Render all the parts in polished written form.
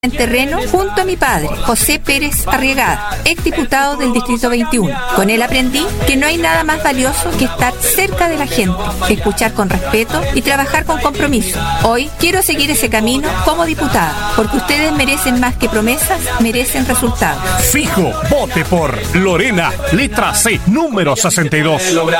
en terreno junto a mi padre, José Pérez Arriagada, exdiputado del Distrito 21. Con él aprendí que no hay nada más valioso que estar cerca de la gente, escuchar con respeto y trabajar con compromiso. Hoy quiero seguir ese camino como diputada, porque ustedes merecen más que promesas, merecen resultados. Fijo, vote por Lorena, letra C, número 62.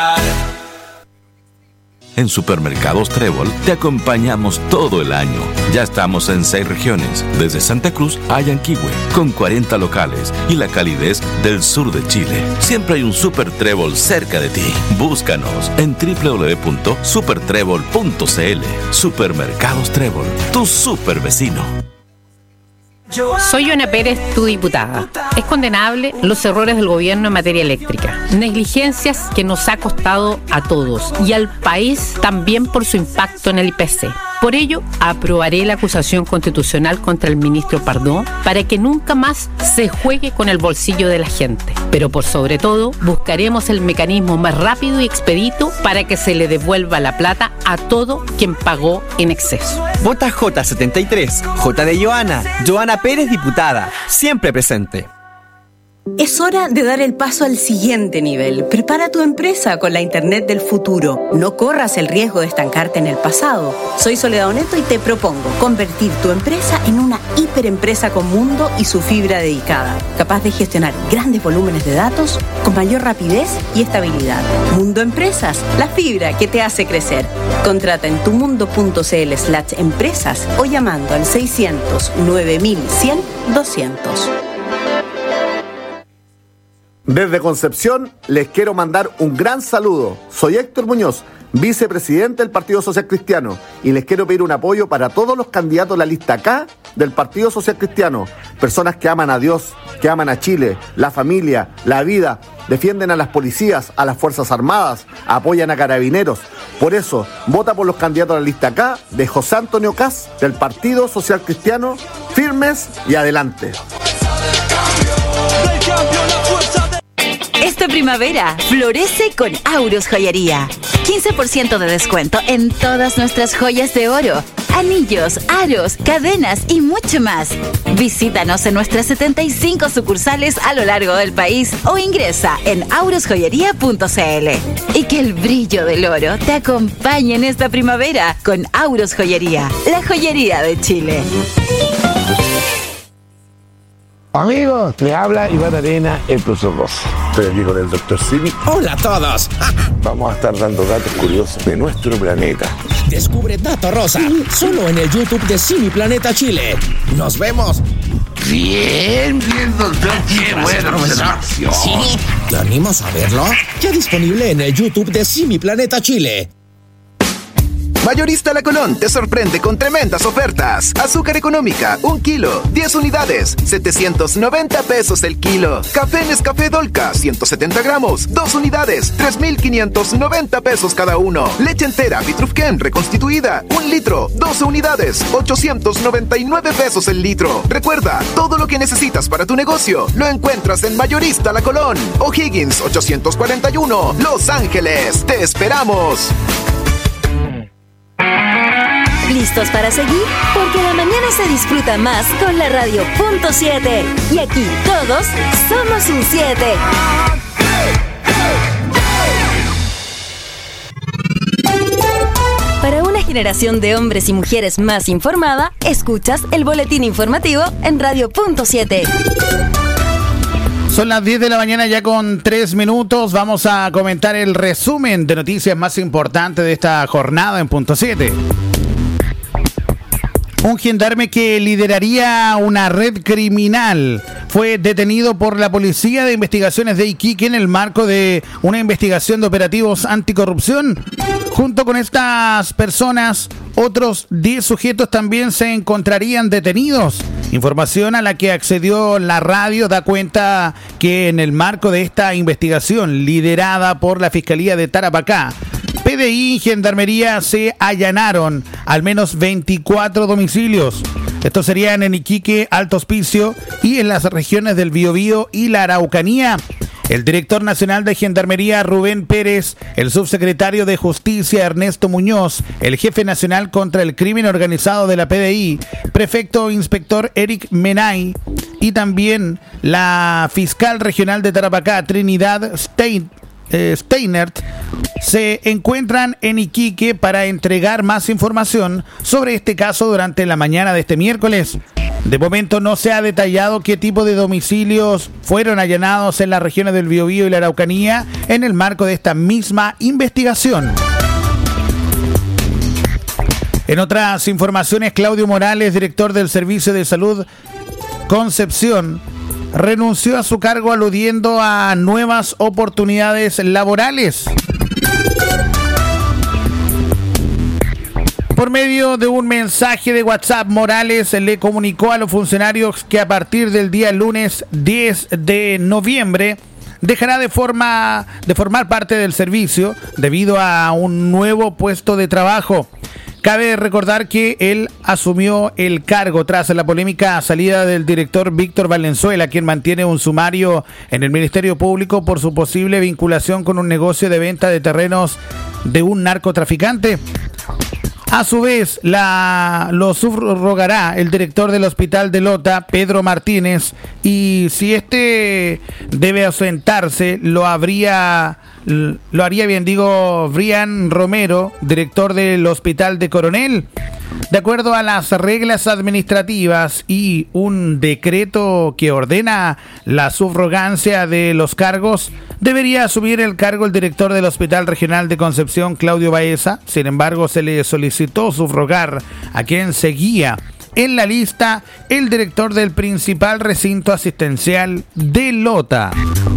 En Supermercados Trébol te acompañamos todo el año. Ya estamos en 6 regiones, desde Santa Cruz a Yanquihue, con 40 locales y la calidez del sur de Chile. Siempre hay un Super Trébol cerca de ti. Búscanos en www.supertrébol.cl. Supermercados Trébol, tu super vecino. Soy Joana Pérez, tu diputada. Es condenable los errores del gobierno en materia eléctrica. Negligencias que nos ha costado a todos y al país también por su impacto en el IPC. Por ello, aprobaré la acusación constitucional contra el ministro Pardo para que nunca más se juegue con el bolsillo de la gente. Pero por sobre todo, buscaremos el mecanismo más rápido y expedito para que se le devuelva la plata a todo quien pagó en exceso. Vota J73, J de Joana, Joana Pérez, diputada, siempre presente. Es hora de dar el paso al siguiente nivel. Prepara tu empresa con la Internet del futuro. No corras el riesgo de estancarte en el pasado. Soy Soledad Oneto y te propongo convertir tu empresa en una hiperempresa con mundo y su fibra dedicada, capaz de gestionar grandes volúmenes de datos con mayor rapidez y estabilidad. Mundo Empresas, la fibra que te hace crecer. Contrata en tumundo.cl/empresas o llamando al 600 9100 200. Desde Concepción les quiero mandar un gran saludo. Soy Héctor Muñoz, vicepresidente del Partido Social Cristiano, y les quiero pedir un apoyo para todos los candidatos de la lista K del Partido Social Cristiano. Personas que aman a Dios, que aman a Chile, la familia, la vida, defienden a las policías, a las Fuerzas Armadas, apoyan a carabineros. Por eso, vota por los candidatos de la lista K de José Antonio Kast del Partido Social Cristiano. Firmes y adelante. Esta primavera florece con Auros Joyería. 15% de descuento en todas nuestras joyas de oro, anillos, aros, cadenas y mucho más. Visítanos en nuestras 75 sucursales a lo largo del país o ingresa en aurosjoyería.cl. Y que el brillo del oro te acompañe en esta primavera con Auros Joyería, la joyería de Chile. Amigos, les habla Iván Arena, el profesor Rosa. Estoy aquí con el Dr. Simi. ¡Hola a todos! Vamos a estar dando datos curiosos de nuestro planeta. Descubre Dato Rosa, solo en el YouTube de Simi Planeta Chile. ¡Nos vemos! Bien, doctor. ¡Qué buena observación! ¿Sí? ¿Te animas a verlo? Ya disponible en el YouTube de Simi Planeta Chile. Mayorista La Colón te sorprende con tremendas ofertas. Azúcar económica, 1 kilo, 10 unidades, 790 pesos el kilo. Café Nescafé Dolca, 170 gramos, 2 unidades, 3,590 pesos cada uno. Leche entera Vitrufken reconstituida, 1 litro, 12 unidades, 899 pesos el litro. Recuerda, todo lo que necesitas para tu negocio lo encuentras en Mayorista La Colón. O'Higgins 841, Los Ángeles. ¡Te esperamos! ¿Listos para seguir? Porque la mañana se disfruta más con la radio .7. Y aquí todos somos un 7. Para una generación de hombres y mujeres más informada, escuchas el boletín informativo en radio .7. Son las 10 de la mañana ya con 3 minutos. Vamos a comentar el resumen de noticias más importantes de esta jornada en .7. Un gendarme que lideraría una red criminal fue detenido por la Policía de Investigaciones de Iquique en el marco de una investigación de operativos anticorrupción. Junto con estas personas, otros 10 sujetos también se encontrarían detenidos. Información a la que accedió la radio da cuenta que en el marco de esta investigación liderada por la Fiscalía de Tarapacá, PDI y Gendarmería se allanaron al menos 24 domicilios. Estos serían en Iquique, Alto Hospicio y en las regiones del Biobío y la Araucanía. El director nacional de Gendarmería, Rubén Pérez, el subsecretario de Justicia, Ernesto Muñoz, el jefe nacional contra el crimen organizado de la PDI, prefecto inspector Eric Menay, y también la fiscal regional de Tarapacá, Trinidad Steinert, se encuentran en Iquique para entregar más información sobre este caso durante la mañana de este miércoles. De momento no se ha detallado qué tipo de domicilios fueron allanados en las regiones del Biobío y la Araucanía en el marco de esta misma investigación. En otras informaciones, Claudio Morales, director del Servicio de Salud Concepción, renunció a su cargo aludiendo a nuevas oportunidades laborales. Por medio de un mensaje de WhatsApp, Morales le comunicó a los funcionarios que a partir del día lunes 10 de noviembre dejará de formar parte del servicio debido a un nuevo puesto de trabajo. Cabe recordar que él asumió el cargo tras la polémica salida del director Víctor Valenzuela, quien mantiene un sumario en el Ministerio Público por su posible vinculación con un negocio de venta de terrenos de un narcotraficante. A su vez, lo subrogará el director del Hospital de Lota, Pedro Martínez, y si este debe ausentarse, lo haría Brian Romero, director del Hospital de Coronel. De acuerdo a las reglas administrativas y un decreto que ordena la subrogancia de los cargos, debería asumir el cargo el director del Hospital Regional de Concepción, Claudio Baeza. Sin embargo, se le solicitó subrogar a quien seguía en la lista, el director del principal recinto asistencial de Lota.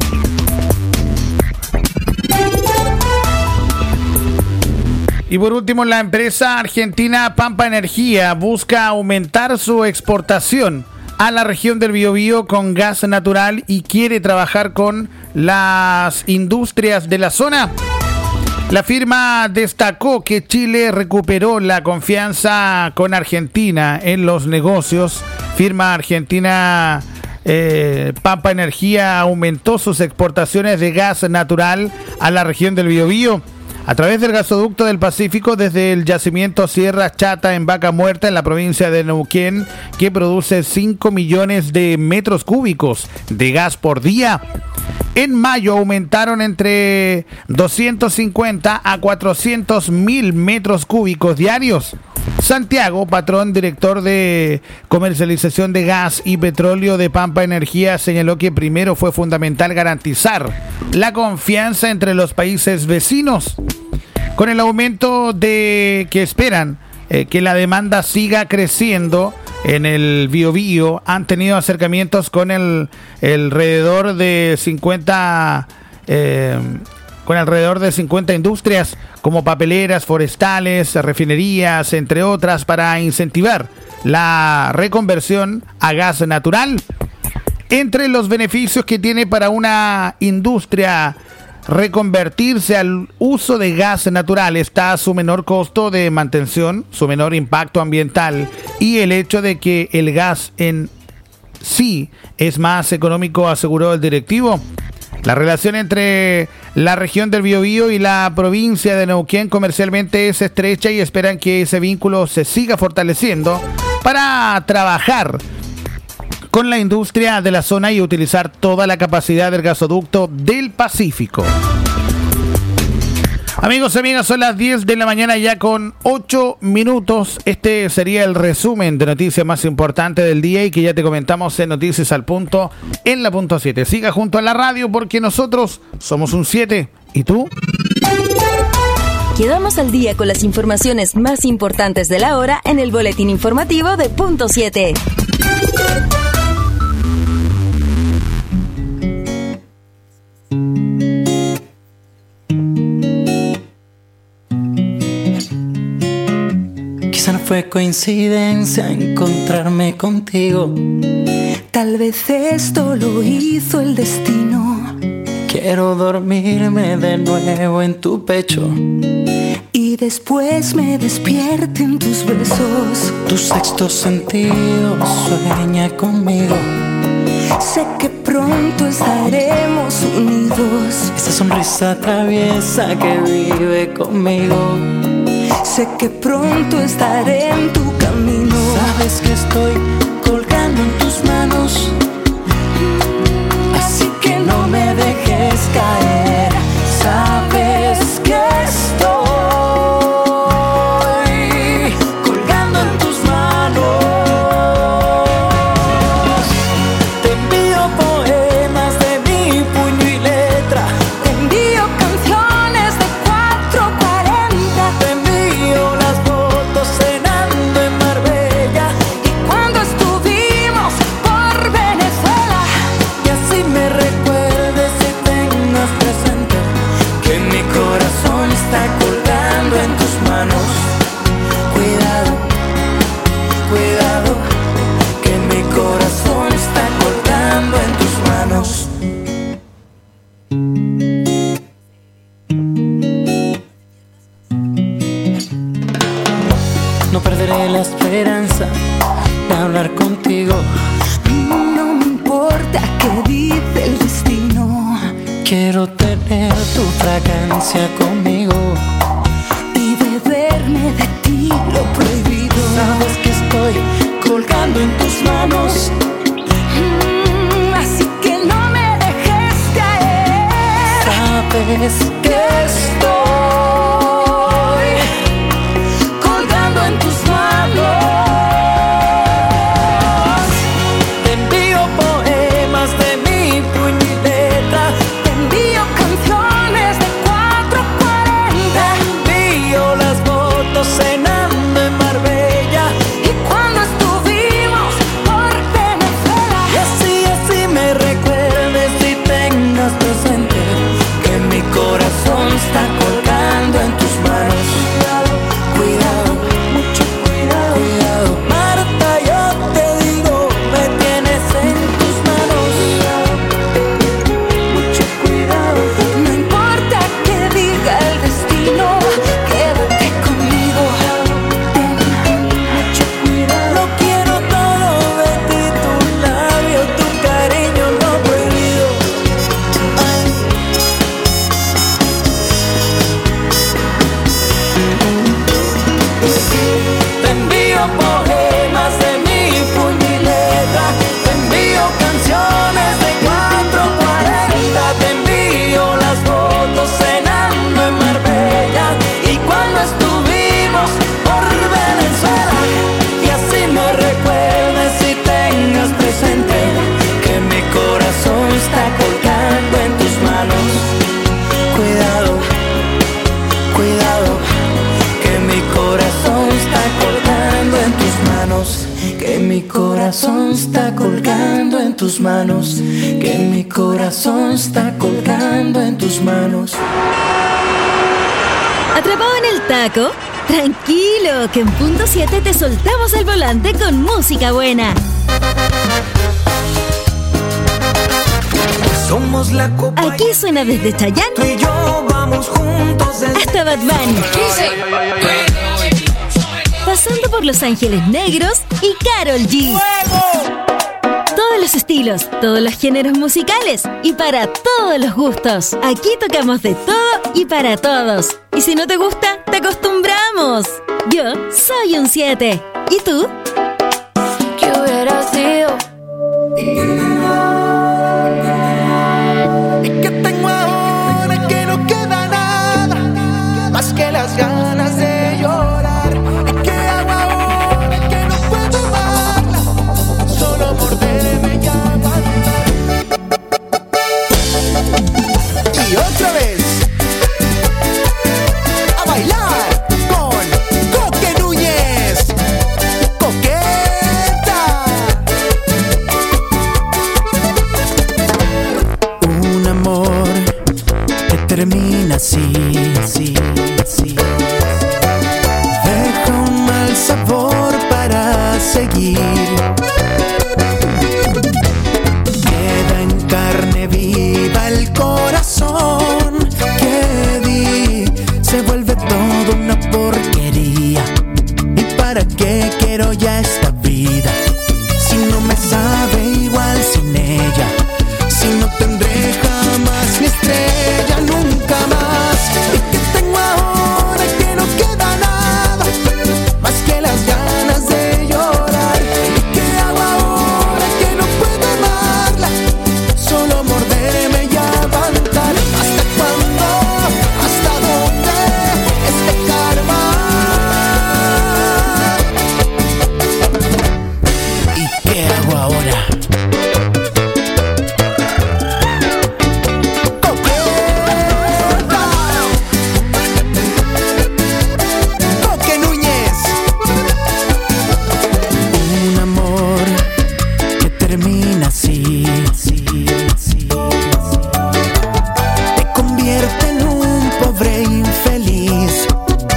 Y por último, la empresa argentina Pampa Energía busca aumentar su exportación a la región del Biobío con gas natural y quiere trabajar con las industrias de la zona. La firma destacó que Chile recuperó la confianza con Argentina en los negocios. Firma argentina Pampa Energía aumentó sus exportaciones de gas natural a la región del Biobío a través del gasoducto del Pacífico desde el yacimiento Sierra Chata en Vaca Muerta en la provincia de Neuquén, que produce 5 millones de metros cúbicos de gas por día. En mayo aumentaron entre 250 a 400 mil metros cúbicos diarios. Santiago, patrón director de comercialización de gas y petróleo de Pampa Energía, señaló que primero fue fundamental garantizar la confianza entre los países vecinos. Con el aumento que esperan que la demanda siga creciendo en el Biobío, han tenido acercamientos con alrededor de 50 industrias como papeleras, forestales, refinerías, entre otras, para incentivar la reconversión a gas natural. Entre los beneficios que tiene para una industria reconvertirse al uso de gas natural está su menor costo de mantención, su menor impacto ambiental y el hecho de que el gas en sí es más económico, aseguró el directivo. La relación entre la región del Biobío y la provincia de Neuquén comercialmente es estrecha y esperan que ese vínculo se siga fortaleciendo para trabajar con la industria de la zona y utilizar toda la capacidad del gasoducto del Pacífico. Amigos y amigas, son las 10 de la mañana ya con 8 minutos. Este sería el resumen de noticias más importantes del día y que ya te comentamos en Noticias al Punto en la punto 7. Siga junto a la radio porque nosotros somos un 7. ¿Y tú? Quedamos al día con las informaciones más importantes de la hora en el boletín informativo de punto 7. Quizá no fue coincidencia encontrarme contigo. Tal vez esto lo hizo el destino. Quiero dormirme de nuevo en tu pecho y después me despierten tus besos. Tu sexto sentido sueña conmigo Sé que pronto estaremos unidos. Esa sonrisa traviesa que vive conmigo. Sé que pronto estaré en tu camino. Sabes que estoy colgando en tus manos, así que no me dejes caer. Sabes que estoy colgando en tus manos. Te envío poemas de mi puño y letra. Te envío canciones de 440. Te envío las fotos cenando en Marbella y cuando estuvimos por Venezuela. Y así me recuerdes y tengas presente que mi corazón está colgando en tus manos. Cuidado, cuidado, que mi corazón está colgando en tus manos. No perderé la esperanza de hablar contigo. No me importa qué dice el destino. Quiero tener tu fragancia conmigo y beberme de ti lo prohibido. Sabes que estoy colgando en tus manos, así que no me dejes caer. Sabes que estoy colgando en tus manos. Te envío poemas de mi puño y letra. Te envío canciones de 440. Te envío las fotos cenando en Marbella y cuando estuvimos por Venezuela. Y así me recuerdes y tengas presente que mi corazón está colgando en tus manos. Cuidado, mucho cuidado, cuidado. Marta, yo te digo, me tienes en tus manos. Mucho cuidado. No importa qué diga el destino, quédate conmigo. Mucho cuidado. Lo quiero todo de ti, tus labios, tu cariño no prohibido. Ay. Te envío poemas de mi puño y letra. Te envío canciones de 440. Te envío las fotos cenando en Marbella y cuando estuvimos por Venezuela. Y así me recuerdes y tengas presente que mi corazón está colgando en tus manos. Cuidado, cuidado, que mi corazón está colgando en tus manos. Que mi corazón está colgando en tus manos. Que mi corazón está colgando en tus manos. ¿Atrapado en el taco? Tranquilo, que en punto 7 te soltamos el volante con música buena. Somos la copa. Aquí suena desde Chayanne Tú y yo vamos juntos hasta Bad Bunny, pasando por Los Ángeles Negros y Karol G. Todos los estilos, todos los géneros musicales y para todos los gustos. Aquí tocamos de todo y para todos. Y si no te gusta, te acostumbramos. Yo soy un 7. ¿Y tú? ¿Qué hubiera sido? ¿Y qué tengo ahora que no queda nada? Más que las ganas de llorar. ¿Y qué hago ahora que no puedo amarla? Solo morderme y aguantar. Y otra vez a bailar con Coque Núñez. Coque. hago ahora? Coque Núñez. Un amor que termina así, te convierte en un pobre infeliz.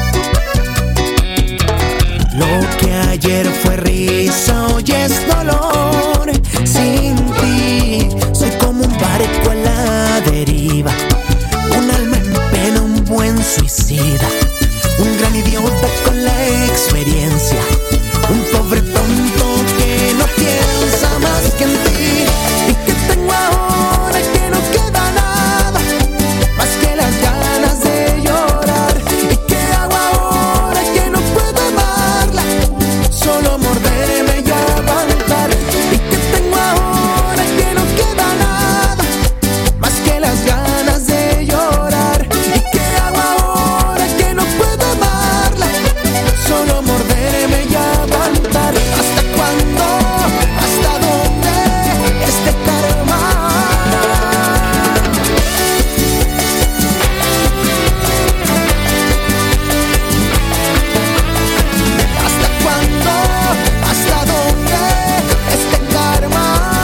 Lo que ayer fue risa, hoy es dolor. Sin ti soy como un barco a la deriva, un alma en pena, un buen suicida, un gran idiota con la experiencia, un pobre tonto que no piensa más que en ti. ¿Y qué tengo ahora que no queda nada más que las ganas de llorar? ¿Y qué hago ahora que no puedo amarla? Solo morderme y aguantar. ¿Y qué tengo ahora que no queda nada más que las ganas de llorar? ¿Y qué hago ahora que no puedo amarla? Solo morderme y aguantar. ¿Hasta cuándo? ¿Hasta dónde? Este karma. ¿Hasta cuándo? ¿Hasta dónde? Este karma.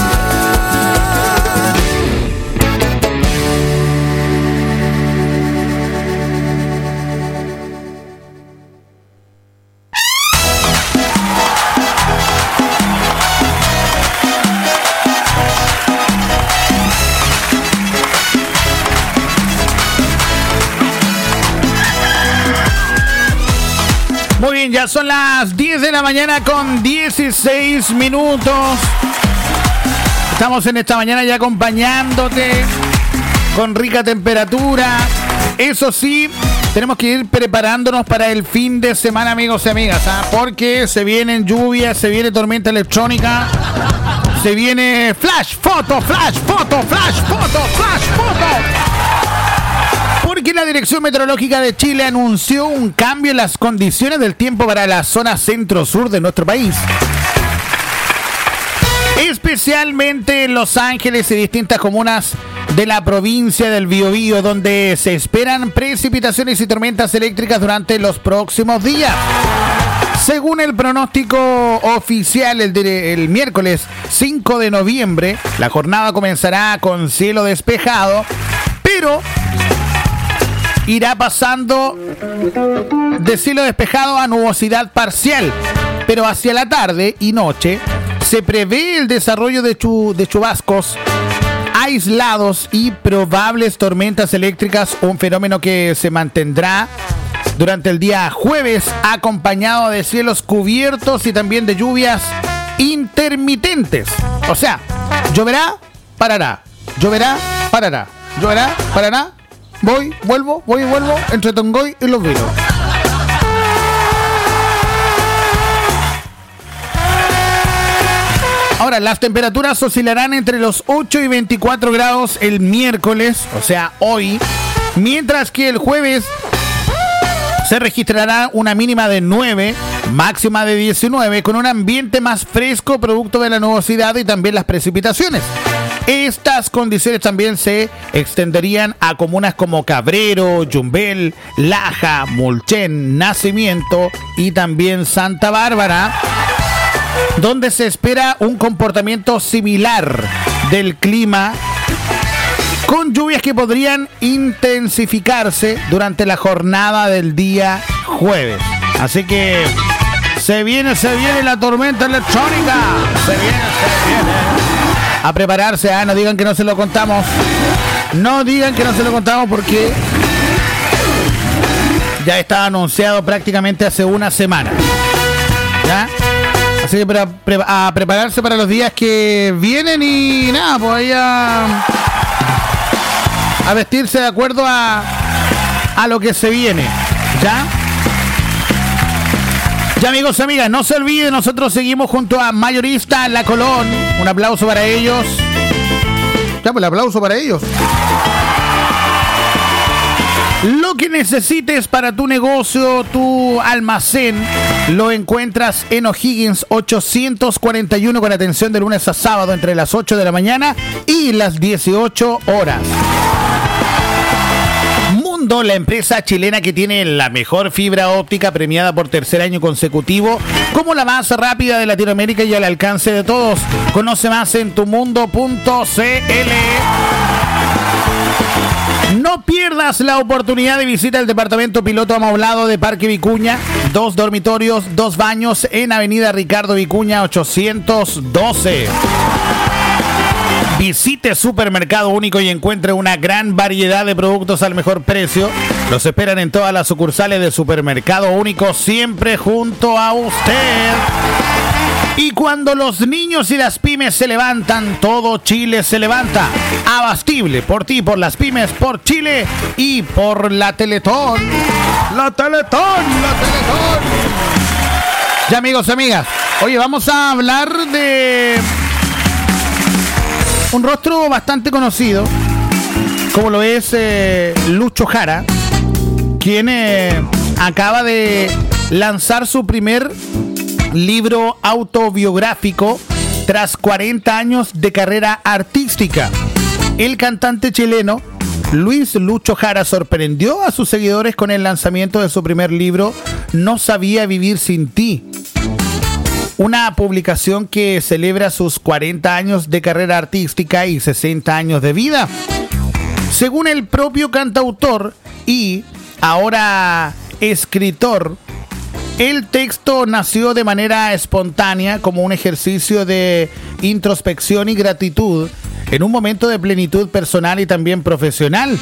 Muy bien, ya son las 10 de la mañana con 16 minutos. Estamos en esta mañana ya acompañándote con rica temperatura. Eso sí, tenemos que ir preparándonos para el fin de semana, amigos y amigas, porque se vienen lluvias, se viene tormenta electrónica, se viene flash foto, flash foto, flash foto, flash foto. Porque la Dirección Meteorológica de Chile anunció un cambio en las condiciones del tiempo para la zona centro-sur de nuestro país. Especialmente en Los Ángeles y distintas comunas de la provincia del Biobío, donde se esperan precipitaciones y tormentas eléctricas durante los próximos días. Según el pronóstico oficial, el miércoles 5 de noviembre, la jornada comenzará con cielo despejado, pero irá pasando de cielo despejado a nubosidad parcial. Pero hacia la tarde y noche se prevé el desarrollo de chubascos aislados y probables tormentas eléctricas, un fenómeno que se mantendrá durante el día jueves, acompañado de cielos cubiertos y también de lluvias intermitentes. O sea, lloverá, parará, lloverá, parará, lloverá, parará. Voy y vuelvo, entre Tongoy y Los Vilos. Ahora, las temperaturas oscilarán entre los 8 y 24 grados el miércoles, o sea, hoy, mientras que el jueves se registrará una mínima de 9, máxima de 19, con un ambiente más fresco producto de la nubosidad y también las precipitaciones. Estas condiciones también se extenderían a comunas como Cabrero, Yumbel, Laja, Mulchen, Nacimiento y también Santa Bárbara, donde se espera un comportamiento similar del clima, con lluvias que podrían intensificarse durante la jornada del día jueves. Así que se viene la tormenta electrónica. Se viene. A prepararse, no digan que no se lo contamos. No digan que no se lo contamos porque ya está anunciado prácticamente hace una semana. ¿Ya? Así que a prepararse para los días que vienen y nada, pues ahí a vestirse de acuerdo a lo que se viene. ¿Ya? Ya, amigos y amigas, no se olviden, nosotros seguimos junto a Mayorista La Colón. Un aplauso para ellos. Ya, pues el aplauso para ellos. Lo que necesites para tu negocio, tu almacén, lo encuentras en O'Higgins 841 con atención de lunes a sábado entre las 8 de la mañana y las 18 horas. Mundo, la empresa chilena que tiene la mejor fibra óptica premiada por tercer año consecutivo como la más rápida de Latinoamérica y al alcance de todos. Conoce más en tumundo.cl. No pierdas la oportunidad de visitar el departamento piloto amoblado de Parque Vicuña. 2 dormitorios, 2 baños en Avenida Ricardo Vicuña 812. Visite Supermercado Único y encuentre una gran variedad de productos al mejor precio. Los esperan en todas las sucursales de Supermercado Único, siempre junto a usted. Y cuando los niños y las pymes se levantan, todo Chile se levanta. Abastible por ti, por las pymes, por Chile y por la Teletón. La Teletón. Ya, amigos y amigas, oye, vamos a hablar de un rostro bastante conocido, como lo es Lucho Jara, quien acaba de lanzar su primer libro autobiográfico tras 40 años de carrera artística. El cantante chileno Luis Lucho Jara sorprendió a sus seguidores con el lanzamiento de su primer libro, No sabía vivir sin ti. Una publicación que celebra sus 40 años de carrera artística y 60 años de vida. Según el propio cantautor y ahora escritor, el texto nació de manera espontánea como un ejercicio de introspección y gratitud en un momento de plenitud personal y también profesional.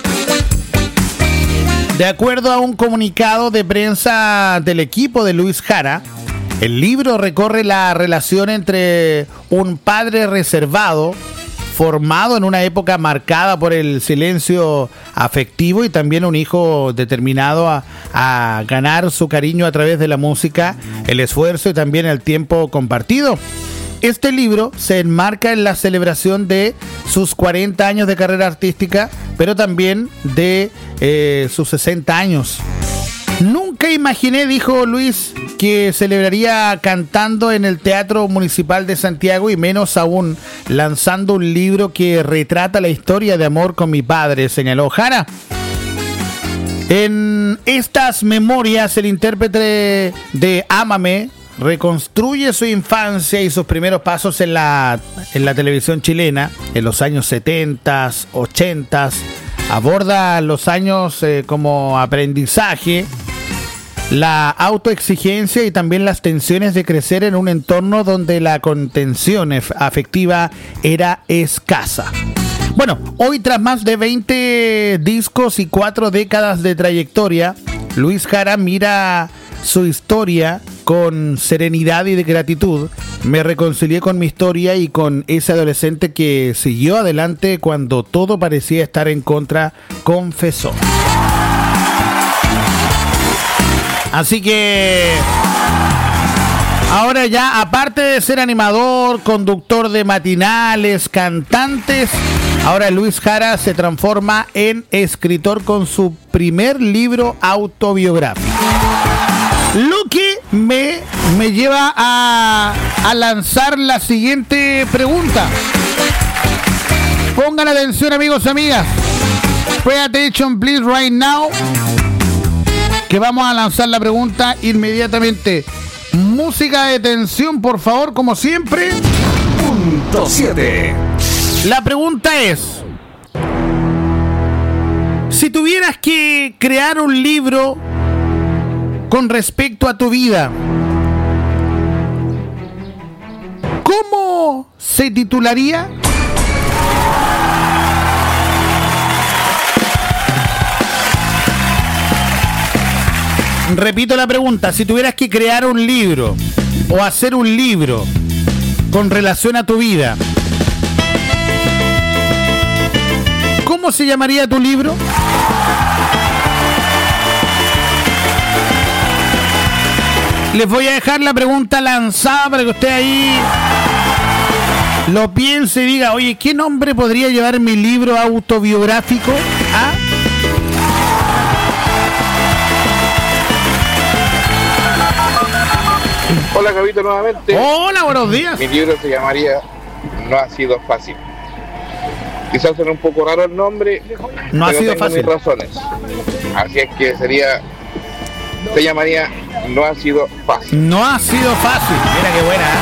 De acuerdo a un comunicado de prensa del equipo de Luis Jara, el libro recorre la relación entre un padre reservado, formado en una época marcada por el silencio afectivo, y también un hijo determinado a ganar su cariño a través de la música, el esfuerzo y también el tiempo compartido. Este libro se enmarca en la celebración de sus 40 años de carrera artística, pero también de sus 60 años. Nunca imaginé, dijo Luis, que celebraría cantando en el Teatro Municipal de Santiago y menos aún lanzando un libro que retrata la historia de amor con mi padre, señaló Jara. En estas memorias, el intérprete de Ámame reconstruye su infancia y sus primeros pasos en la televisión chilena en los años 70, 80. Aborda los años como aprendizaje, la autoexigencia y también las tensiones de crecer en un entorno donde la contención afectiva era escasa. Bueno, hoy tras más de 20 discos y 4 décadas de trayectoria, Luis Jara mira su historia con serenidad y de gratitud. Me reconcilié con mi historia y con ese adolescente que siguió adelante cuando todo parecía estar en contra, confesó. Así que ahora ya, aparte de ser animador, conductor de matinales, cantantes, ahora Luis Jara se transforma en escritor con su primer libro autobiográfico. Lo que me lleva a lanzar la siguiente pregunta. Pongan atención, amigos y amigas. Pay attention please right now, que vamos a lanzar la pregunta inmediatamente. Música de tensión, por favor, como siempre. Punto 7. La pregunta es: si tuvieras que crear un libro con respecto a tu vida, ¿cómo se titularía? Repito la pregunta: si tuvieras que crear un libro o hacer un libro con relación a tu vida, ¿cómo se llamaría tu libro? Les voy a dejar la pregunta lanzada para que usted ahí lo piense y diga: oye, ¿qué nombre podría llevar mi libro autobiográfico? ¿Ah? Hola, Gabito, nuevamente. Hola, buenos días. Mi libro se llamaría No ha sido fácil. Quizás suene un poco raro el nombre. No ha sido tengo fácil. mis razones. Así es que se llamaría No ha sido fácil. No ha sido fácil. Mira qué buena.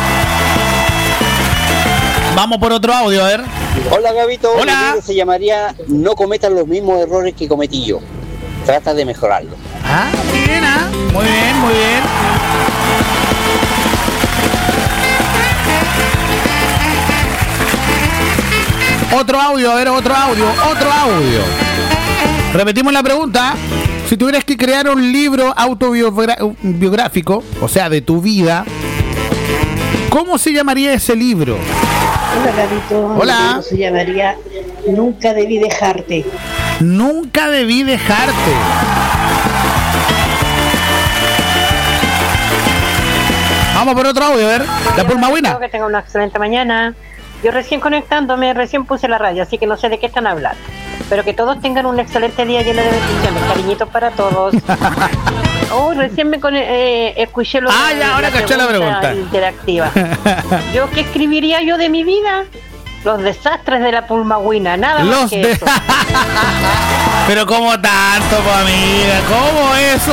Vamos por otro audio, a ver. Hola, Gabito. Hola. Mi libro se llamaría No cometas los mismos errores que cometí yo. Trata de mejorarlo. Ah, muy bien, muy bien, muy bien. Otro audio, a ver, otro audio. Repetimos la pregunta. Si tuvieras que crear un libro autobiográfico, o sea, de tu vida, ¿cómo se llamaría ese libro? Hola, Gabito. Hola. Mi libro se llamaría Nunca debí dejarte. Nunca debí dejarte. Vamos por otro audio, a ver. La Pulmagüina. Espero que tengan una excelente mañana. Yo recién conectándome, recién puse la radio, así que no sé de qué están hablando. Pero que todos tengan un excelente día lleno de bendiciones. Cariñitos para todos. Recién me escuché lo ya, ahora caché la pregunta interactiva. ¿Yo qué escribiría yo de mi vida? Los desastres de la Pulmagüina, nada más que eso. Pero ¿cómo tanto, pues, amiga? ¿Cómo eso?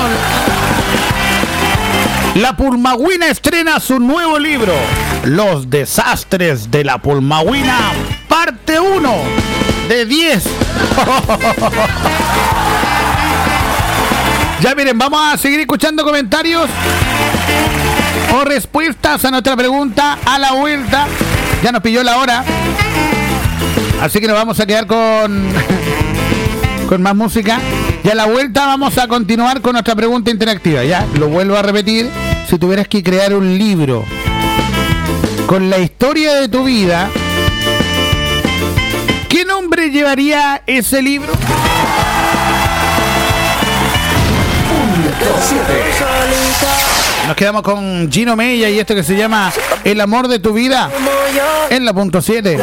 La Pulmagüina estrena su nuevo libro, Los desastres de la Pulmagüina, parte 1 de 10. Ya miren, vamos a seguir escuchando comentarios o respuestas a nuestra pregunta a la vuelta. Ya nos pilló la hora, así que nos vamos a quedar con más música. Y a la vuelta vamos a continuar con nuestra pregunta interactiva. Ya, lo vuelvo a repetir. Si tuvieras que crear un libro con la historia de tu vida, ¿qué nombre llevaría ese libro? Nos quedamos con Gino Mella y esto que se llama El amor de tu vida en la punto 7.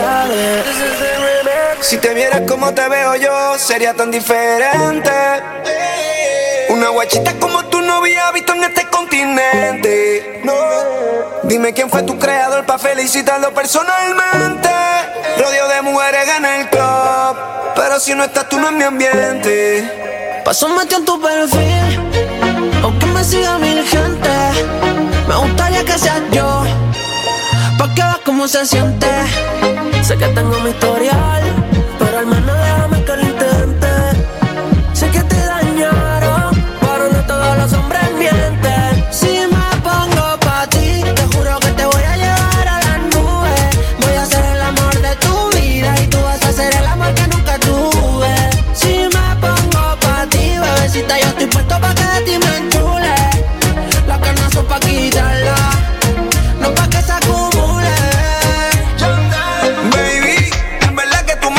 Si te vieras como te veo yo, sería tan diferente. Una guachita como tú no había visto en este continente. No. Dime quién fue tu creador para felicitarlo personalmente. Rodeo de mujeres en el club, pero si no estás tú no es mi ambiente. Paso metido en tu perfil, aunque me siga mil gente. Me gustaría que seas yo, pa' que veas cómo se siente. Sé que tengo mi historial, pero al menos déjame que lo intente. Sé que te dañaron, pero no todos los hombres mienten. Si me pongo pa' ti, te juro que te voy a llevar a las nubes. Voy a ser el amor de tu vida y tú vas a ser el amor que nunca tuve. Si me pongo pa' ti, bebecita, yo estoy puesto pa' que de ti me enchule. Las ganas son pa' quitarla, no pa' que se acumule. Baby, en verdad que tú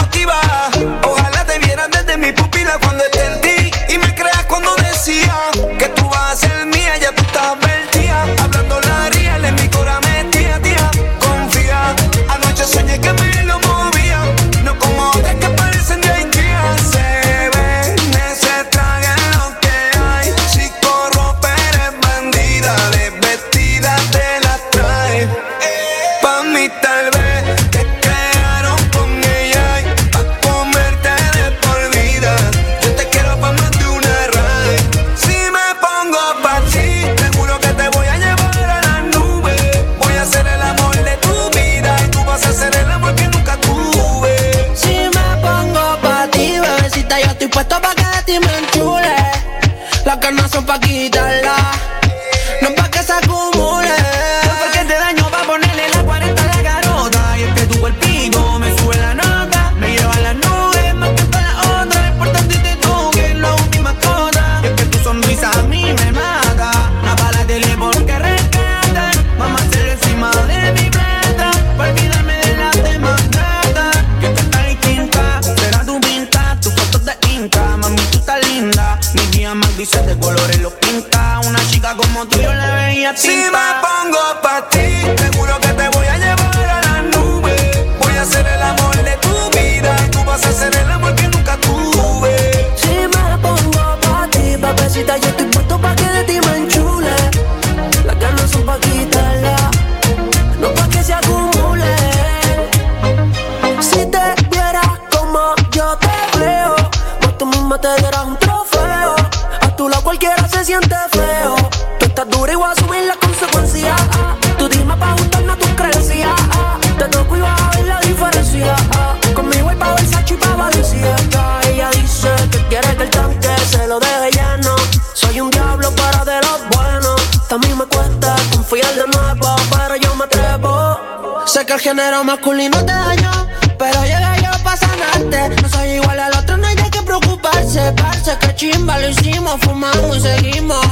sé que el género masculino te dañó, pero llegué yo pa' sanarte. No soy igual al otro, no hay de qué preocuparse. Parce, que chimba, lo hicimos, fumamos y seguimos.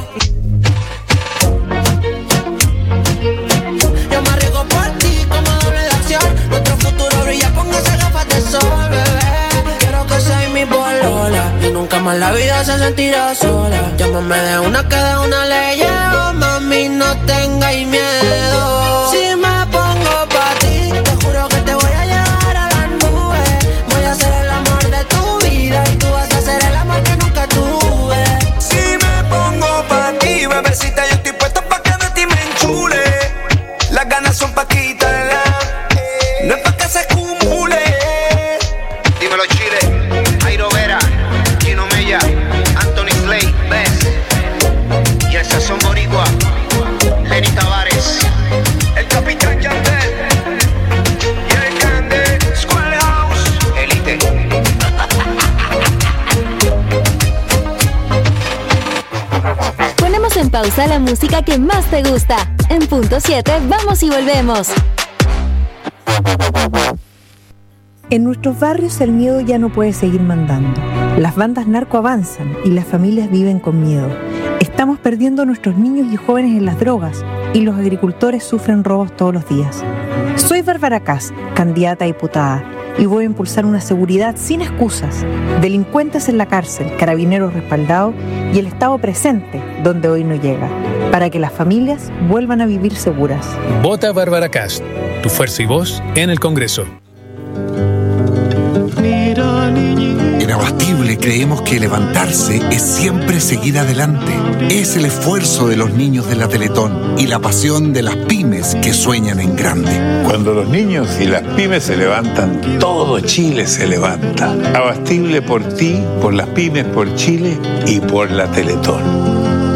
Yo me arriesgo por ti como doble de acción. Nuestro futuro brilla con esas gafas de sol, bebé. Quiero que seas mi polola y nunca más la vida se sentirá sola. Llámame de una que de una le llevo, mami, no tengáis miedo. Si me pongo pa' ti, te juro que te voy a llevar a las nubes. Voy a ser el amor de tu vida y tú vas a ser el amor que nunca tuve. Si me pongo pa' ti, bebecita, yo estoy puesto pa' que de ti me enchule. Las ganas son pa' quitarla, no es pa' que se acumule. Dímelo Chile, Jairo Vera, Chino Mella, Anthony Slay, Bess y el Sazón Boricua, Lenny Tavares, El Capitán Yandel y el Grande Schoolhouse Elite. Ponemos en pausa la música que más te gusta. En punto 7, vamos y volvemos. En nuestros barrios el miedo ya no puede seguir mandando. Las bandas narco avanzan y las familias viven con miedo. Estamos perdiendo a nuestros niños y jóvenes en las drogas y los agricultores sufren robos todos los días. Soy Bárbara Kass, candidata a diputada, y voy a impulsar una seguridad sin excusas. Delincuentes en la cárcel, carabineros respaldados y el Estado presente donde hoy no llega, para que las familias vuelvan a vivir seguras. Vota Bárbara Kass, tu fuerza y voz en el Congreso. En Abastible creemos que levantarse es siempre seguir adelante. Es el esfuerzo de los niños de la Teletón y la pasión de las pymes que sueñan en grande. Cuando los niños y las pymes se levantan, todo Chile se levanta. Abastible por ti, por las pymes, por Chile y por la Teletón.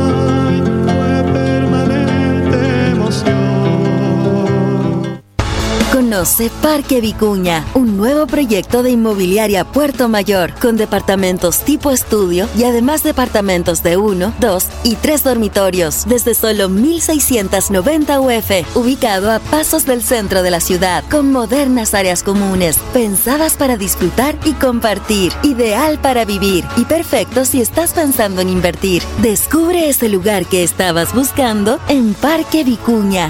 Conoce Parque Vicuña, un nuevo proyecto de inmobiliaria Puerto Mayor, con departamentos tipo estudio y además departamentos de 1, 2 y 3 dormitorios, desde solo 1.690 UF, ubicado a pasos del centro de la ciudad, con modernas áreas comunes, pensadas para disfrutar y compartir, ideal para vivir y perfecto si estás pensando en invertir. Descubre ese lugar que estabas buscando en Parque Vicuña.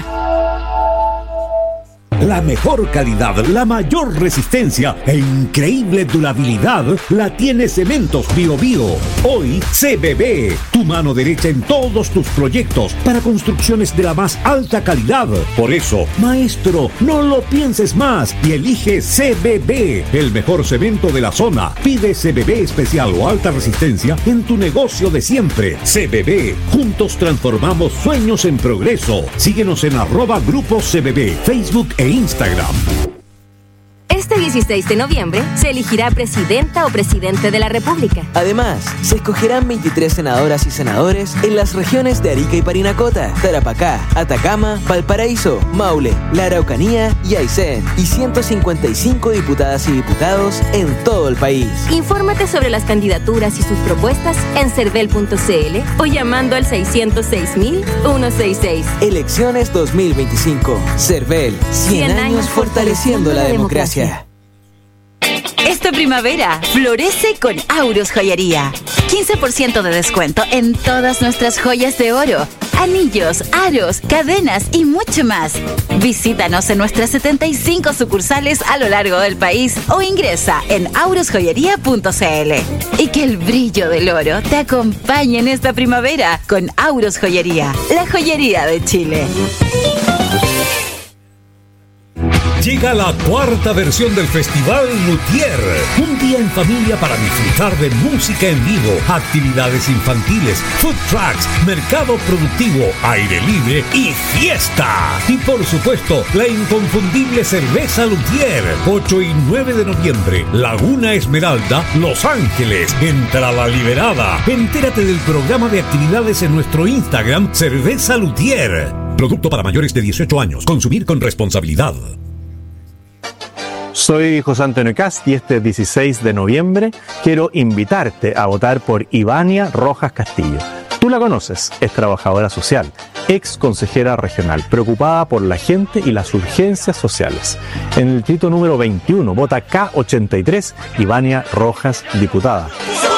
La mejor calidad, la mayor resistencia e increíble durabilidad la tiene Cementos Bio Bio. Hoy CBB, tu mano derecha en todos tus proyectos para construcciones de la más alta calidad. Por eso, maestro, no lo pienses más y elige CBB, el mejor cemento de la zona. Pide CBB especial o alta resistencia en tu negocio de siempre. CBB, juntos transformamos sueños en progreso. Síguenos en @Grupo CBB, Facebook e Instagram. Este 16 de noviembre se elegirá presidenta o presidente de la República. Además, se escogerán 23 senadoras y senadores en las regiones de Arica y Parinacota, Tarapacá, Atacama, Valparaíso, Maule, la Araucanía y Aysén, y 155 diputadas y diputados en todo el país. Infórmate sobre las candidaturas y sus propuestas en cervel.cl o llamando al 606.166. Elecciones 2025. Cervel, 100 años fortaleciendo la democracia. Esta primavera, florece con Aurus Joyería. 15% de descuento en todas nuestras joyas de oro, anillos, aros, cadenas y mucho más. Visítanos en nuestras 75 sucursales a lo largo del país o ingresa en aurusjoyería.cl. Y que el brillo del oro te acompañe en esta primavera con Aurus Joyería, la joyería de Chile. Llega la cuarta versión del Festival Luthier. Un día en familia para disfrutar de música en vivo, actividades infantiles, food trucks, mercado productivo, aire libre y fiesta. Y por supuesto, la inconfundible cerveza Luthier. 8 y 9 de noviembre, Laguna Esmeralda, Los Ángeles. Entrada liberada. Entérate del programa de actividades en nuestro Instagram, Cerveza Luthier. Producto para mayores de 18 años. Consumir con responsabilidad. Soy José Antonio Cast y este 16 de noviembre quiero invitarte a votar por Ivania Rojas Castillo. Tú la conoces, es trabajadora social, ex consejera regional, preocupada por la gente y las urgencias sociales. En el distrito número 21, vota K83, Ivania Rojas, diputada.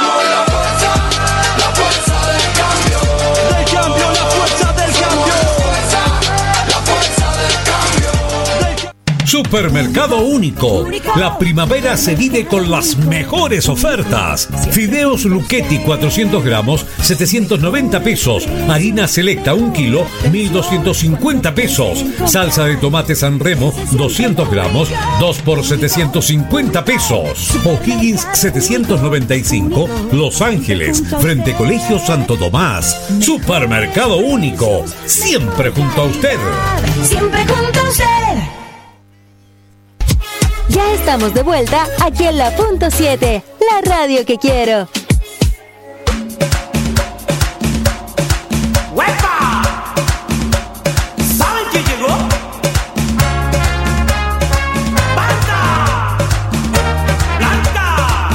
Supermercado Único. La primavera se vive con las mejores ofertas. Fideos Luchetti 400 gramos, 790 pesos. Harina Selecta 1 kilo, 1.250 pesos. Salsa de tomate San Remo 200 gramos, 2 por 750 pesos. O'Higgins 795, Los Ángeles, frente Colegio Santo Tomás. Supermercado Único. Siempre junto a usted. Siempre junto a usted. Ya estamos de vuelta aquí en la Punto 7, la radio que quiero. ¡Huepa! ¿Saben quién llegó? ¡Banda! ¡Blanca!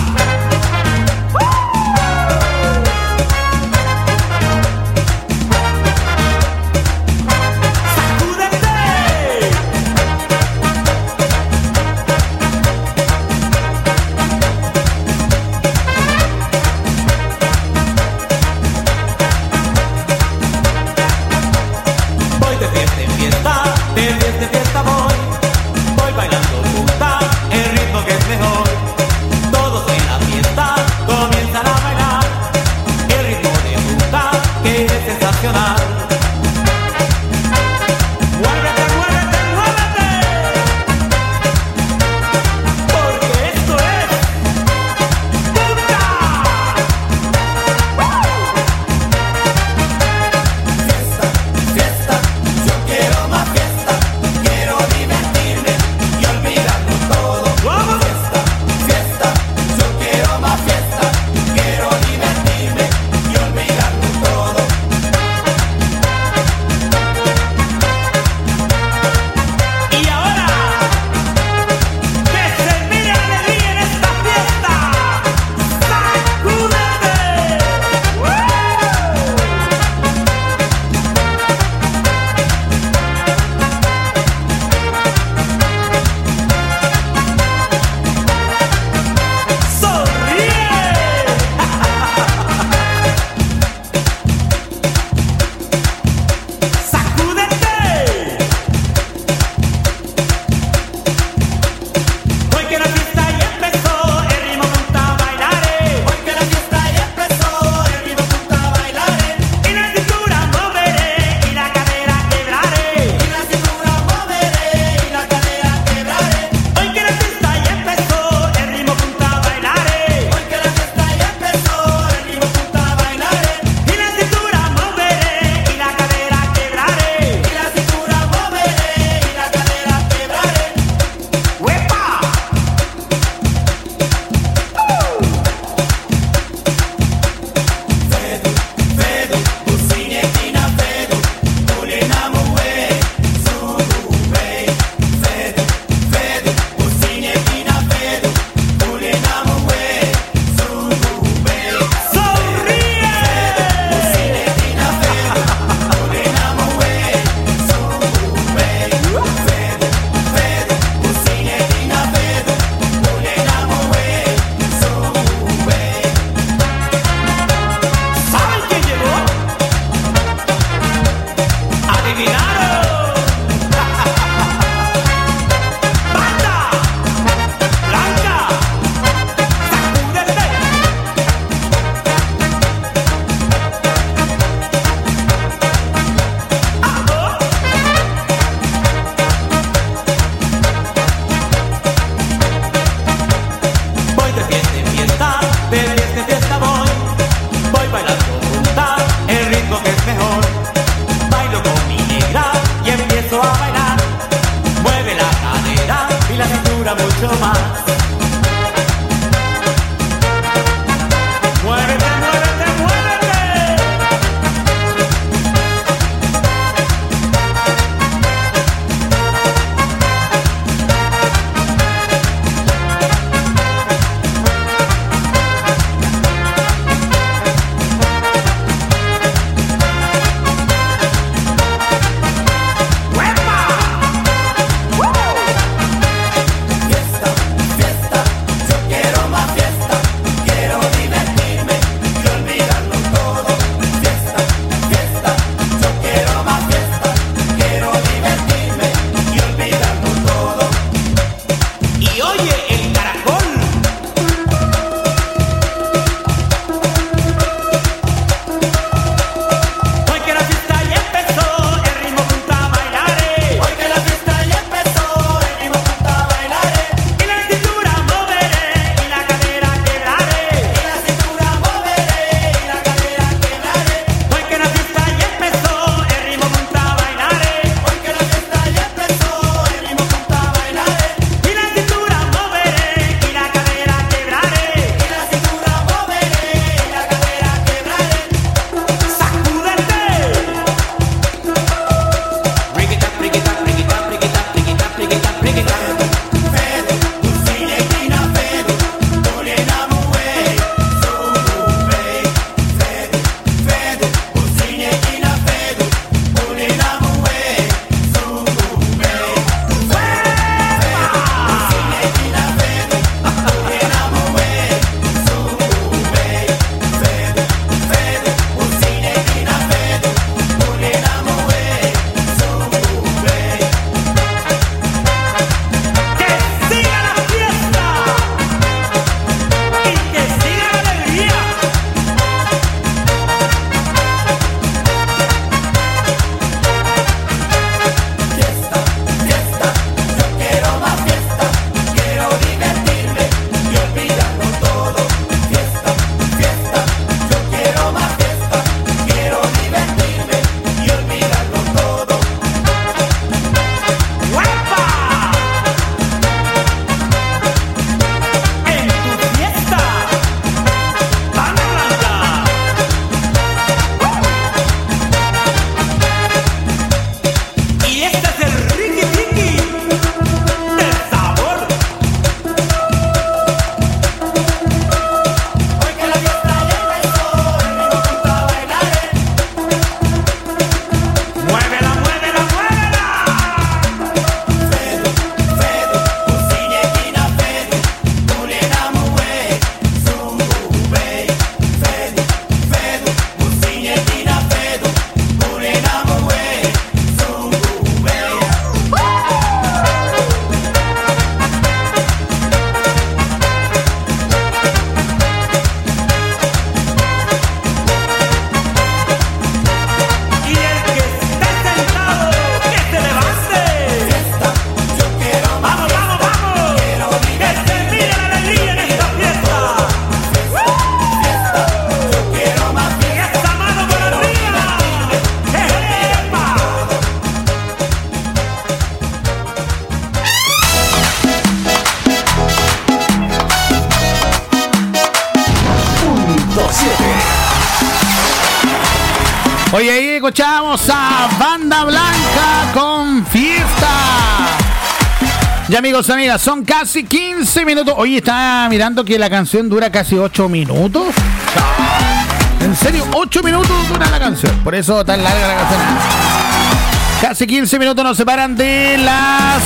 Oye, ahí escuchamos a Banda Blanca con Fiesta. Ya, amigos, amigas, son casi 15 minutos. Oye, estaba mirando que la canción dura casi 8 minutos. En serio, 8 minutos dura la canción. Por eso tan larga la canción. Casi 15 minutos nos separan de las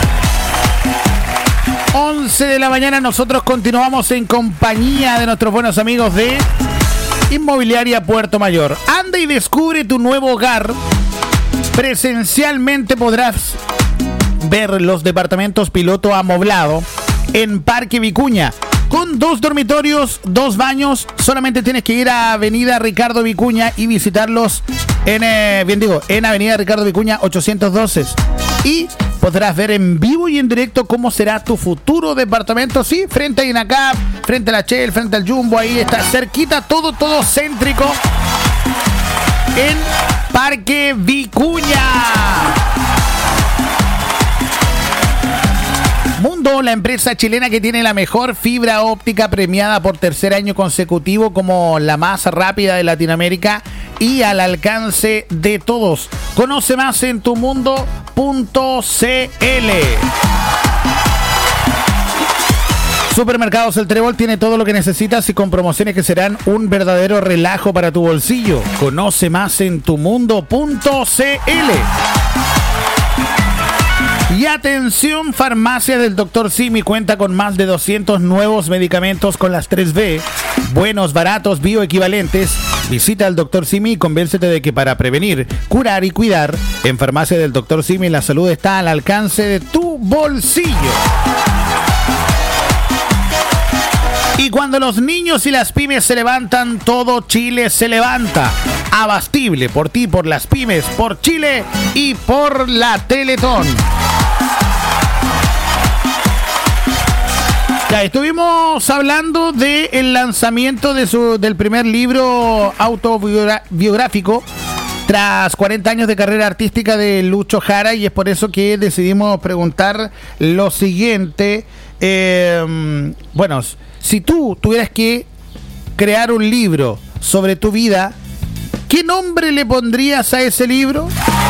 11 de la mañana. Nosotros continuamos en compañía de nuestros buenos amigos de Inmobiliaria Puerto Mayor. Anda y descubre tu nuevo hogar. Presencialmente podrás ver los departamentos piloto amoblado en Parque Vicuña, con 2 dormitorios, 2 baños. Solamente tienes que ir a Avenida Ricardo Vicuña y visitarlos en Avenida Ricardo Vicuña 812. Y podrás ver en vivo y en directo cómo será tu futuro departamento. Sí, frente a Inacap, frente a la Shell, frente al Jumbo, ahí está cerquita, todo céntrico en Parque Vicuña. Mundo, la empresa chilena que tiene la mejor fibra óptica, premiada por tercer año consecutivo como la más rápida de Latinoamérica y al alcance de todos. Conoce más en tumundo.cl. Supermercados El Trébol tiene todo lo que necesitas y con promociones que serán un verdadero relajo para tu bolsillo. Conoce más en tumundo.cl. Y atención, Farmacia del Dr. Simi cuenta con más de 200 nuevos medicamentos con las 3B, buenos, baratos, bioequivalentes. Visita al Dr. Simi y convéncete de que para prevenir, curar y cuidar, en Farmacia del Dr. Simi la salud está al alcance de tu bolsillo. Y cuando los niños y las pymes se levantan, todo Chile se levanta. Abastible por ti, por las pymes, por Chile y por la Teletón. Ya estuvimos hablando del lanzamiento del primer libro autobiográfico tras 40 años de carrera artística de Lucho Jara, y es por eso que decidimos preguntar lo siguiente. Bueno, si tú tuvieras que crear un libro sobre tu vida, ¿qué nombre le pondrías a ese libro?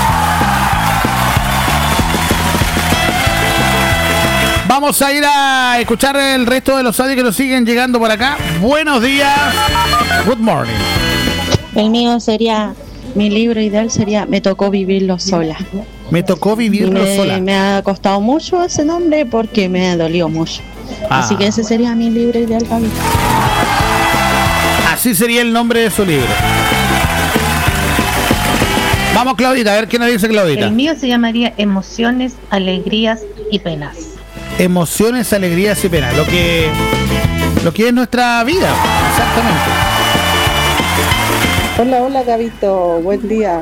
Vamos a ir a escuchar el resto de los audios que nos siguen llegando por acá. Buenos días. Good morning. El mío sería, mi libro ideal sería Me tocó vivirlo sola. Me tocó vivirlo sola. Me ha costado mucho ese nombre porque me ha dolido mucho. Así que ese sería mi libro ideal para mí. Así sería el nombre de su libro. Vamos, Claudita, a ver qué nos dice Claudita. El mío se llamaría Emociones, Alegrías y Penas. Emociones, alegrías y penas. Lo que es nuestra vida, exactamente. Hola Gabito, buen día.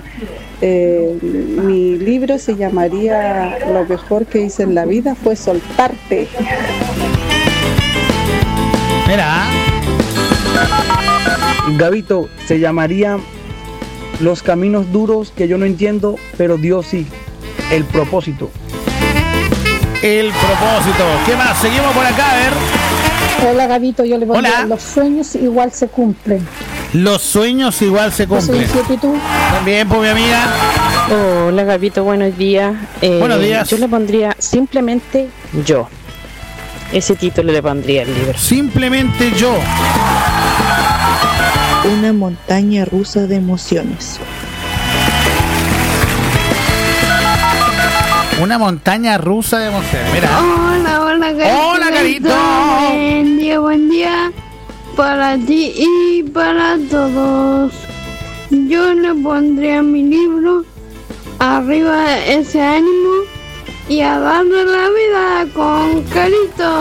Mi libro se llamaría Lo mejor que hice en la vida fue soltarte. Mira. Gabito, se llamaría Los caminos duros que yo no entiendo, pero Dios sí. El propósito. El propósito. ¿Qué más? Seguimos por acá, a ver. Hola Gabito, yo le pondría Los sueños igual se cumplen. Los sueños igual se cumplen. ¿Y tú? También, pues mi amiga. Hola Gabito, buenos días. Buenos días. Yo le pondría Simplemente Yo. Ese título le pondría al libro. Simplemente Yo. Una montaña rusa de emociones. Una montaña rusa de emociones. Mira. Hola, Carito. Hola, Carito. Buen día para ti y para todos. Yo le pondría a mi libro Arriba ese ánimo y a darle la vida con Carito.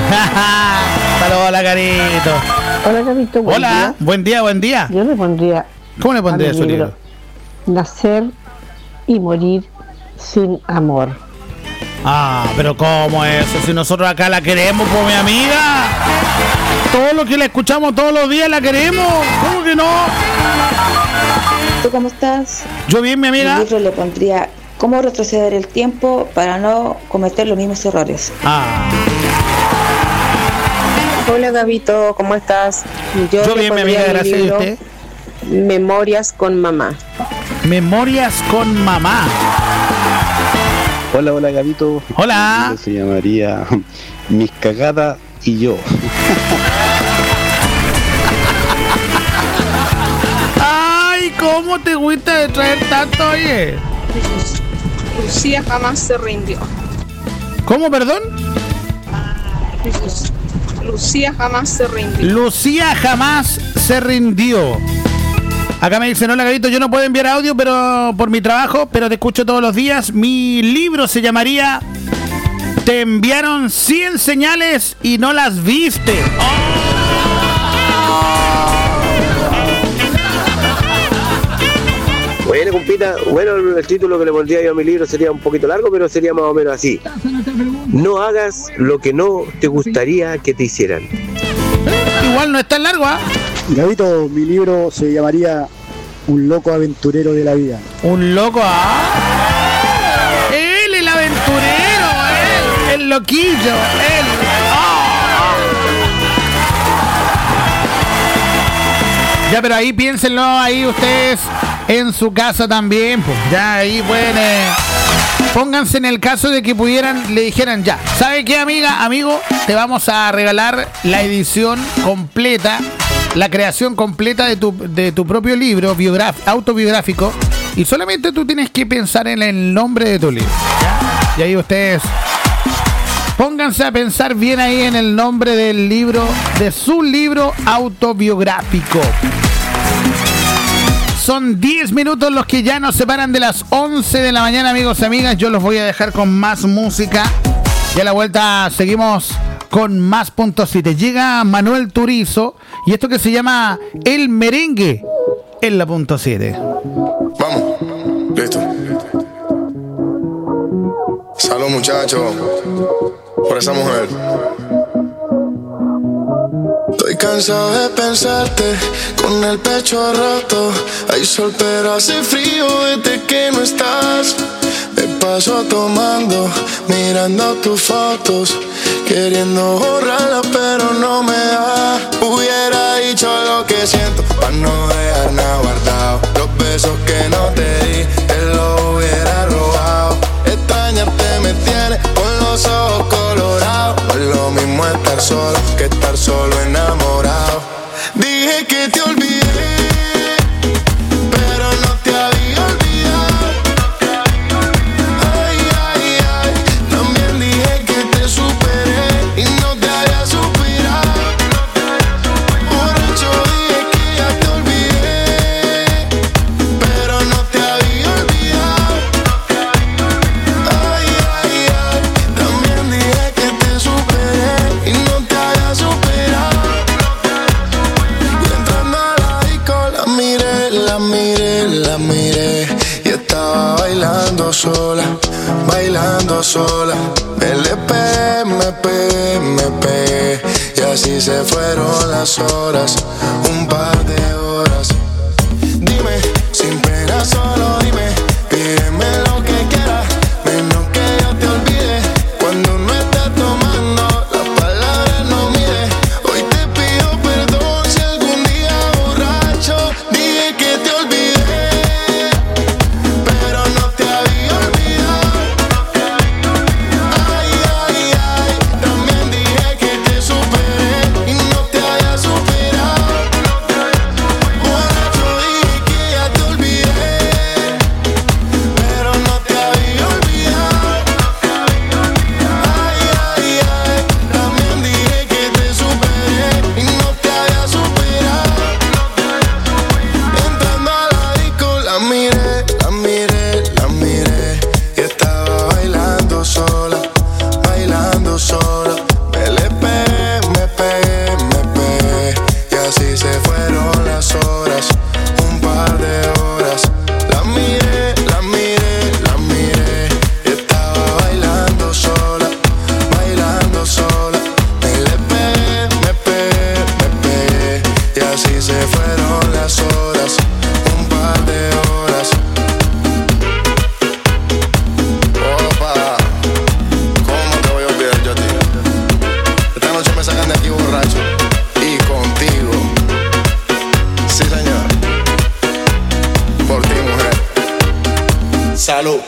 Hola, Carito. Hola, Carito. Hola, buen día. Yo le pondría. ¿Cómo le pondría a su libro? Nacer y morir sin amor. Pero ¿cómo es eso? Si nosotros acá la queremos, pues mi amiga. Todo lo que la escuchamos todos los días la queremos. ¿Cómo que no? ¿Tú cómo estás? Yo bien, mi amiga. Mi libro le pondría ¿Cómo retroceder el tiempo para no cometer los mismos errores? Hola Gabito, ¿cómo estás? Yo bien, mi amiga, gracias. ¿Y usted? Memorias con mamá. Memorias con mamá. Hola, hola, Gabito. Hola. Se llamaría Mis cagadas y yo. Ay, ¿cómo te gusta de traer tanto, oye? Lucía jamás se rindió. ¿Cómo, perdón? Lucía jamás se rindió. Lucía jamás se rindió. Acá me dicen, hola Gabito, yo no puedo enviar audio pero por mi trabajo, pero te escucho todos los días. Mi libro se llamaría Te enviaron 100 señales y no las viste. Bueno, compita, bueno, el título que le pondría yo a mi libro sería un poquito largo, pero sería más o menos así. No hagas lo que no te gustaría que te hicieran. Igual no es tan largo, ¿ah? Gabito, mi libro se llamaría Un loco aventurero de la vida. Un loco, él, el aventurero, él, el loquillo, él. Ya, pero ahí piénsenlo, ahí ustedes en su casa también, pues. Ya ahí pueden, pónganse en el caso de que pudieran, le dijeran ya, ¿sabe qué, amiga, amigo? Te vamos a regalar la edición completa, la creación completa de tu propio libro autobiográfico, y solamente tú tienes que pensar en el nombre de tu libro, ¿ya? Y ahí ustedes pónganse a pensar bien ahí en el nombre del libro, de su libro autobiográfico. Son 10 minutos los que ya nos separan de las 11 de la mañana, amigos y amigas. Yo los voy a dejar con más música. Y a la vuelta seguimos con más puntos 7. Llega Manuel Turizo y esto que se llama El Merengue en la punto 7. Vamos, listo. Salud, muchachos, por esa mujer. Estoy cansado de pensarte con el pecho roto. Hay sol pero hace frío desde que no estás. Me paso tomando, mirando tus fotos, queriendo borrarlas pero no me da. Hubiera dicho lo que siento para no dejar nada guardado. Los besos que no te di, te los hubiera robado. Extrañarte me tiene con los ojos colorados. No es lo mismo estar solo que estar solo enamorado. Dije que te olvidé, pero no te había olvidado. Ay, ay, ay, también dije que te superé y no te había superado. Borracho dije que ya te olvidé, pero no te había olvidado. Ay, ay, ay, también dije que te superé y no te había superado. Y entrando a la disco la miré y estaba bailando sola. Me pegué y así se fueron las horas, un par de horas. Dime, sin pena solo dime, pídeme lo que quieras, menos que yo te olvide. Cuando no estés tomando, las palabras no mide. Hoy te pido perdón si algún día borracho dije que te olvidé, pero no te había olvidado. Ay, ay, ay, también dije que te superé y no te había superado. Salud.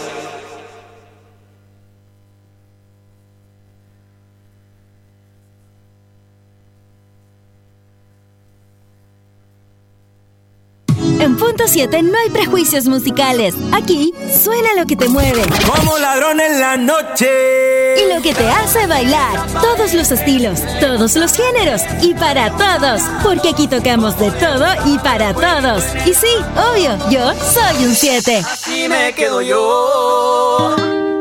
En Punto 7 no hay prejuicios musicales. Aquí suena lo que te mueve. Como ladrón en la noche. Y lo que te hace bailar. Todos los estilos, todos los géneros y para todos. Porque aquí tocamos de todo y para todos. Y sí, obvio, yo soy un 7. Así me quedo yo.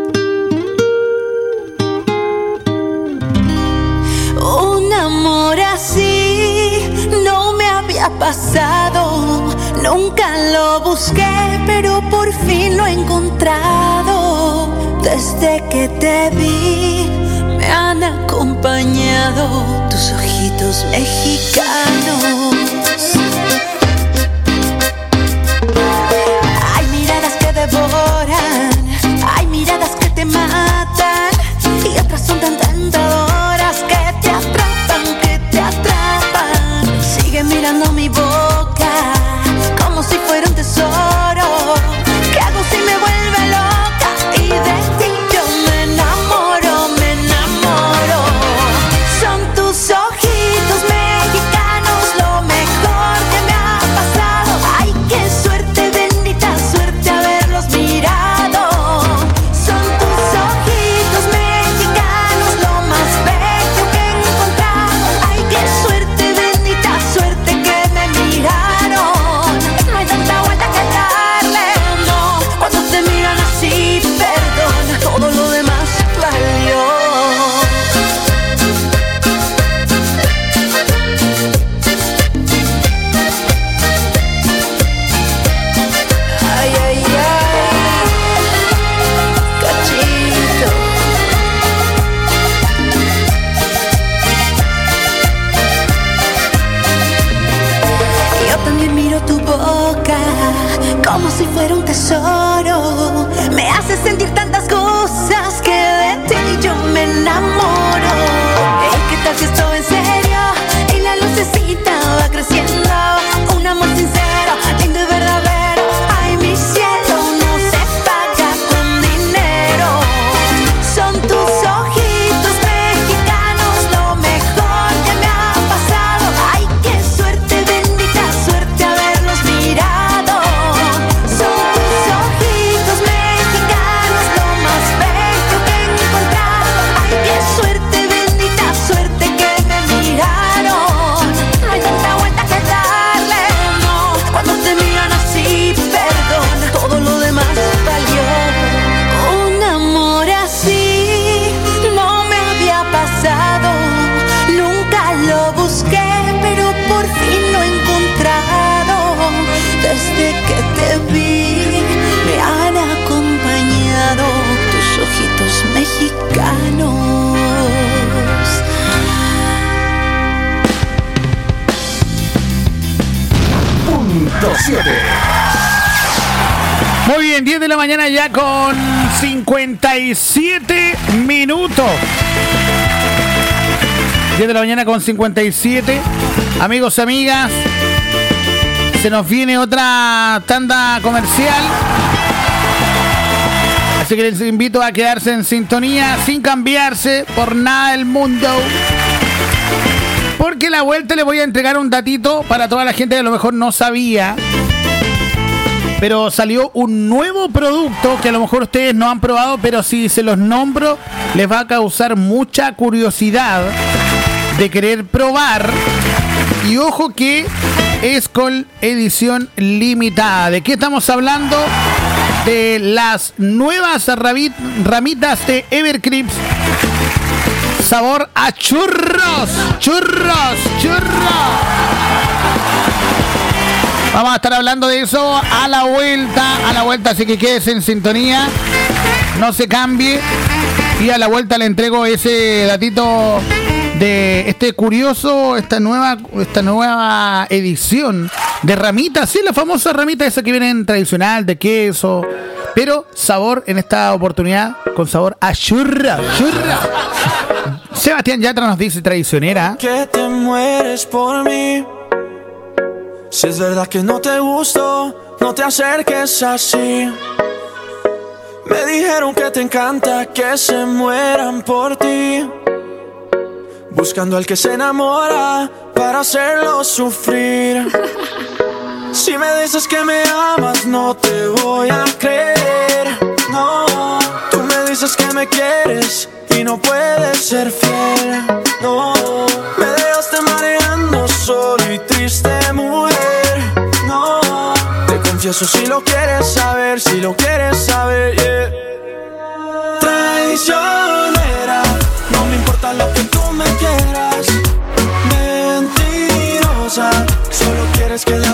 Un amor así no me había pasado. Nunca lo busqué, pero por fin lo he encontrado. Desde que te vi, me han acompañado tus ojitos mexicanos. Hay miradas que devoran, hay miradas que te matan, y otras son tan tentadoras que te atrapan, que te atrapan. Sigue mirando mi boca como si fuera un tesoro. ¿Qué hago si me vuelve loca? Y de ti yo me enamoro, me enamoro. Son tus ojitos mexicanos lo mejor que me ha pasado. Ay, qué suerte, bendita suerte haberlos mirado. Son tus ojitos mexicanos lo más bello que he encontrado. Ay, qué suerte, bendita suerte que me miraron. No hay tanta vuelta que darle, no. Cuando te miran así, perdón, todo lo demás valió. Ay, ay, ay, cachito. Yo también miro tu boca como si fuera un tesoro. Me hace sentir tantas cosas que de ti yo me enamoro. ¿Qué tal si esto en serio? Y la lucecita va creciendo. Un amor sincero, lindo y verdadero. Ay, mi cielo no se paga con dinero. Son tus ojitos mexicanos lo mejor que me ha pasado. Ay, qué suerte, bendita suerte haberlos mirado. Son tus ojitos mexicanos lo más bello que he encontrado. Ay, qué suerte, bendita suerte que me miraron. No hay tanta vuelta que darle, no. Cuando te miran así, perdón, todo lo demás valió. Un amor así no me había pasado. Nunca lo busqué, pero por fin lo he encontrado. Desde que te vi, me han acompañado tus ojitos mexicanos. Punto 7. Muy bien, 10 de la mañana ya con 57 minutos. 10 de la mañana con 57. Amigos y amigas, se nos viene otra tanda comercial. Así que les invito a quedarse en sintonía sin cambiarse por nada del mundo. Porque a la vuelta les voy a entregar un datito para toda la gente que a lo mejor no sabía. Pero salió un nuevo producto que a lo mejor ustedes no han probado, pero si se los nombro les va a causar mucha curiosidad de querer probar. Y ojo que es con edición limitada. ¿De qué estamos hablando? De las nuevas ramitas de Evercrisp. Sabor a churros. Churros, churros. Vamos a estar hablando de eso a la vuelta, así que quédese en sintonía, no se cambie, y a la vuelta le entrego ese datito de esta nueva edición de ramitas, sí, la famosa ramita esa que vienen tradicional de queso, pero sabor en esta oportunidad con sabor a churra. Sebastián Yatra nos dice traicionera. Que te mueres por mí. Si es verdad que no te gusto, no te acerques así. Me dijeron que te encanta que se mueran por ti, buscando al que se enamora para hacerlo sufrir. Si me dices que me amas, no te voy a creer. No, tú me dices que me quieres y no puedes ser fiel. No, me dejaste mareando solo y triste, mujer. No, te confieso si lo quieres saber, si lo quieres saber, yeah. Traicionera, no me importa lo que tú me quieras. Mentirosa, solo quieres quedar